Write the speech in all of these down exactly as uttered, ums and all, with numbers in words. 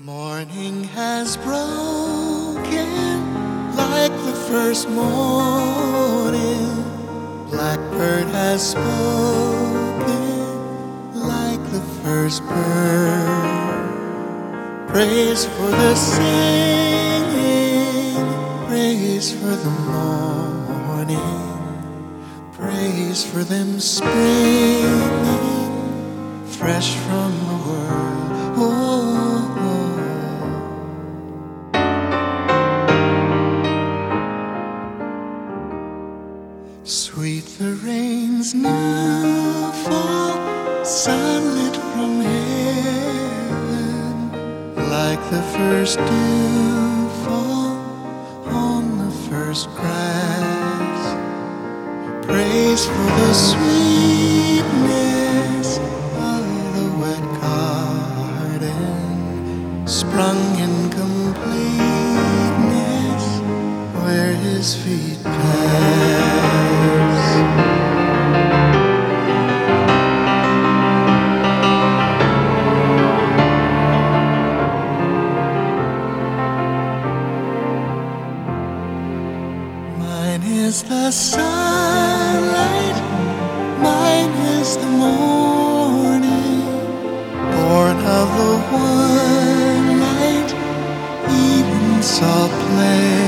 Morning has broken like the first morning. Blackbird has spoken like the first bird. Praise for the singing, praise for the morning, praise for them springing fresh from the world. Oh, sweet the rains now fall, sunlit from heaven, like the first dew fall on the first grass. Praise for the sweetness of the wet garden, sprung in completeness where his feet pass. Mine is the sunlight, mine is the morning, born of the one light Eden saw play.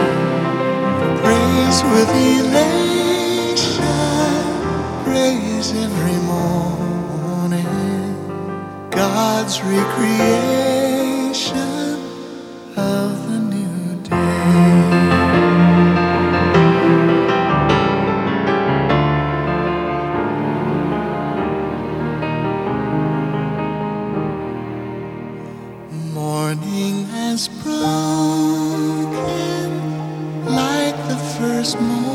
Praise with elation, praise every morning, God's recreation of the new day. Morning has broken like the first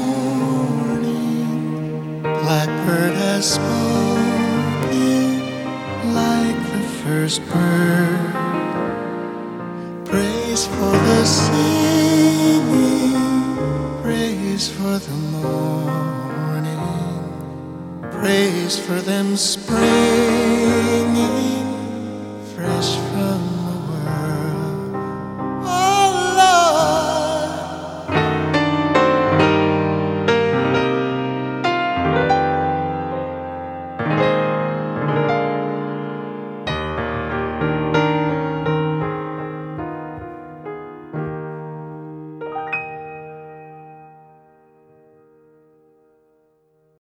morning. Blackbird has spoken like the first bird. Praise for the singing, praise for the morning, praise for them spring